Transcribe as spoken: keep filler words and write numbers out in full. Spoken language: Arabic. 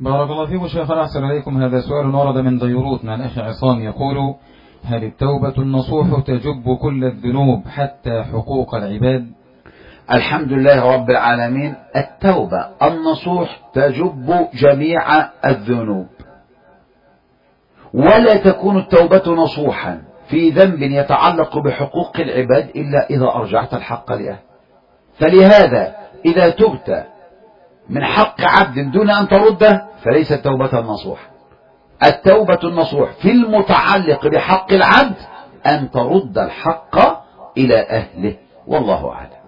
بارك الله فيكم شيخنا، أحسن إليكم. هذا سؤال ورد من ديروت مع الأخ عصام يقول: هل التوبة النصوح تجب كل الذنوب حتى حقوق العباد؟ الحمد لله رب العالمين، التوبة النصوح تجب جميع الذنوب، ولا تكون التوبة نصوحا في ذنب يتعلق بحقوق العباد إلا إذا أرجعت الحق لأهله. فلهذا إذا تبت من حق عبد دون أن ترده فليست توبة النصوح. التوبة النصوح في المتعلق بحق العبد أن ترد الحق إلى أهله، والله أعلم.